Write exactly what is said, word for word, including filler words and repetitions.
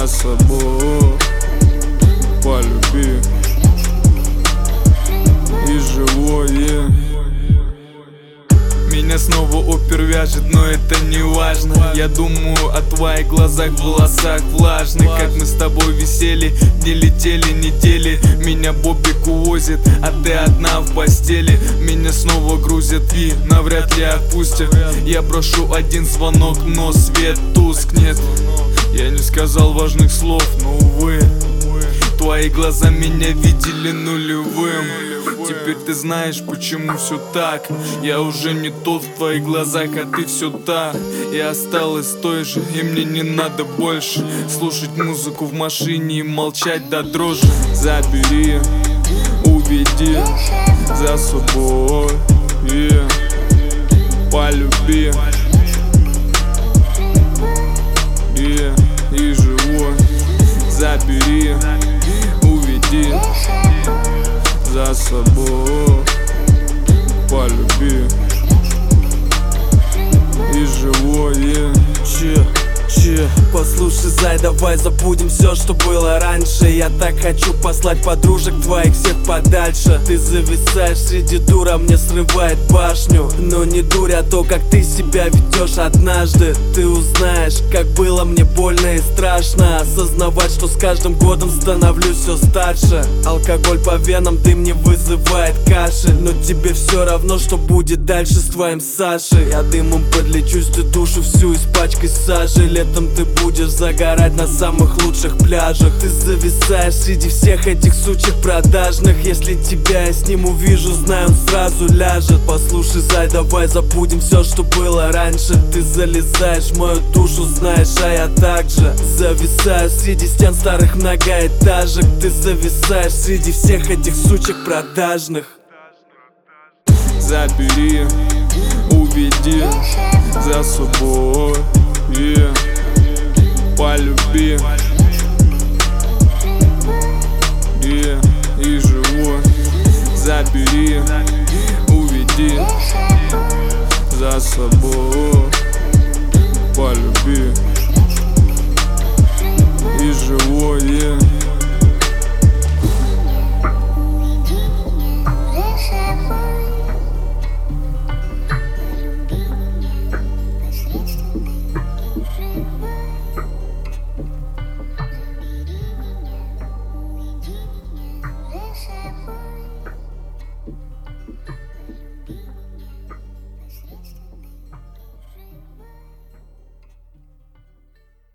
собой полюби и живое. Меня снова опер вяжет, но это не важно. Я думаю о твоих глазах, волосах влажных. Как мы с тобой висели, дни летели, недели. Меня Бобик увозит, а ты одна в постели. Меня снова грузят и навряд ли отпустят. Я прошу один звонок, но свет тускнет. Я не сказал важных слов, но увы, твои глаза меня видели нулевым. Теперь ты знаешь, почему все так. Я уже не тот в твоих глазах, а ты все та. Я осталась той же, и мне не надо больше слушать музыку в машине и молчать до дрожи. Забери, уведи за собой и полюби и, и живой. Забери, уведи за собой полюби и живое. Че, че, послушай, зай, давай забудем все, что было раньше. Я так хочу послать подружек твоих всех подальше. Ты зависаешь среди дура, мне срывает башню. Но не дурь, а то, как ты себя ведешь однажды. Ты узнаешь, как было мне больно и страшно осознавать, что с каждым годом становлюсь все старше. Алкоголь по венам, дым не вызывает кашель. Но тебе все равно, что будет дальше с твоим Сашей. Я дымом подлечусь, ты душу всю испачкай сажей. Летом ты будешь загорать на самых лучших пляжах. Ты зависаешь среди всех этих сучек продажных. Если тебя я с ним увижу, знаю, он сразу ляжет. Послушай, зай, давай забудем все, что было раньше. Ты залезаешь в мою душу, знаешь, а я также зависаю среди стен старых многоэтажек. Ты зависаешь среди всех этих сучек продажных. Забери, уведи за собой и полюби